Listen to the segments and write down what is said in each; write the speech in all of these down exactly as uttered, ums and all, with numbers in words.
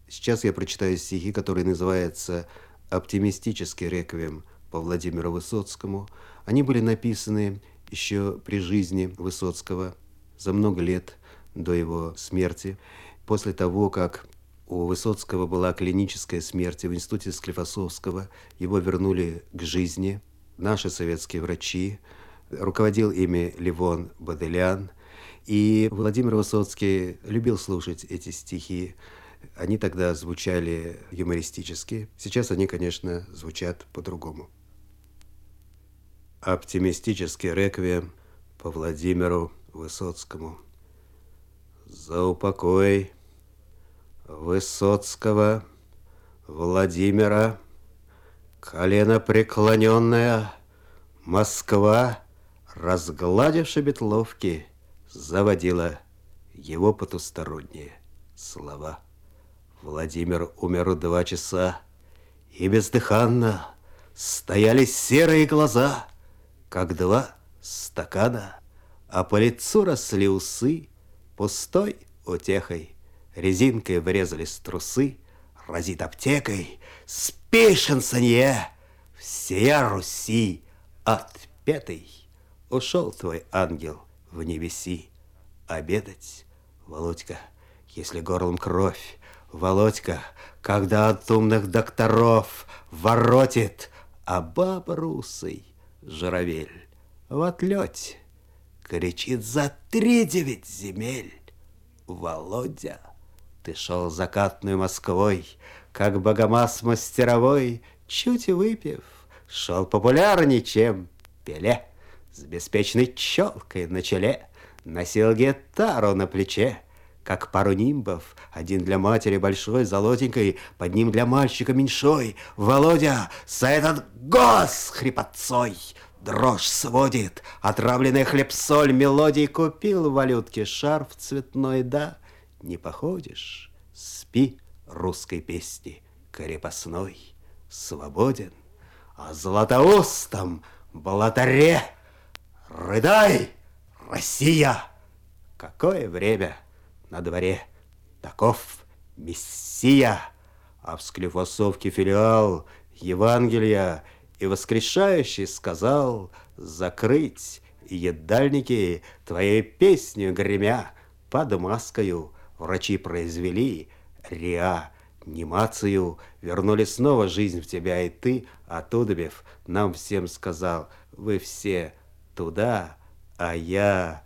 Сейчас я прочитаю стихи, которые называются «Оптимистический реквием» по Владимиру Высоцкому. Они были написаны еще при жизни Высоцкого, за много лет до его смерти, после того, как у Высоцкого была клиническая смерть в институте Склифосовского, его вернули к жизни наши советские врачи, руководил ими Левон Баделян, и Владимир Высоцкий любил слушать эти стихи. Они тогда звучали юмористически, сейчас они, конечно, звучат по-другому. Оптимистический реквием по Владимиру Высоцкому. За упокой Высоцкого Владимира, коленопреклоненная Москва, разгладив шебетловки, заводила его потусторонние слова. Владимир умер в два часа, и бездыханно стояли серые глаза, как два стакана, а по лицу росли усы, пустой утехой, резинкой врезались трусы, разит аптекой, спешен санье, всея Руси отпетый. Ушел твой ангел в небеси обедать, Володька, если горлом кровь, Володька, когда от умных докторов воротит, а баба русый журавель в отлете кричит за три девять земель. Володя, ты шел закатной Москвой, как богомаз мастеровой, чуть выпив, шел популярней, чем Пеле, с беспечной челкой на челе, носил гитару на плече, как пару нимбов, один для матери большой, золотенькой, под ним для мальчика меньшой. Володя за этот голос хрипотцой дрожь сводит, отравленный хлеб-соль мелодий купил в валютке шарф цветной, да, не походишь, спи, русской песни крепостной, свободен, а златоустом блатаре рыдай, Россия! Какое время на дворе, таков Мессия, а в Склифосовке филиал Евангелия и воскрешающий сказал закрыть едальники, твоей песню гремя под маскою врачи произвели реанимацию, вернули снова жизнь в тебя, и ты, отудобев, нам всем сказал: вы все туда, а я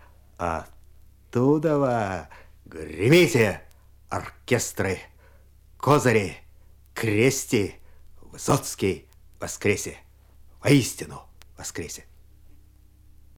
оттуда. Гремите, оркестры, козыри, крести, Высоцкий воскресе, воистину воскресе.